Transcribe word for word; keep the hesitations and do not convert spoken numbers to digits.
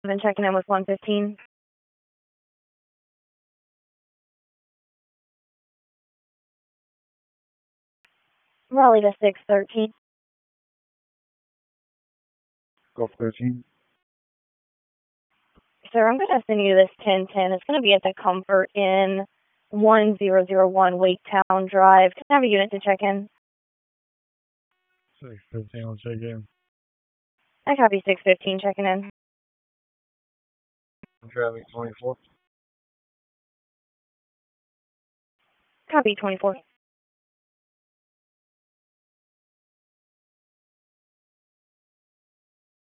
Been checking in with one fifteen. Raleigh to six thirteen. Gulf thirteen. Sir, I'm going to send you this ten ten. It's going to be at the Comfort Inn, one zero zero one Waketown Drive. Can I have a unit to check in? six fifteen, I'll check in. I copy six fifteen checking in. Traffic twenty-four. Copy twenty-four.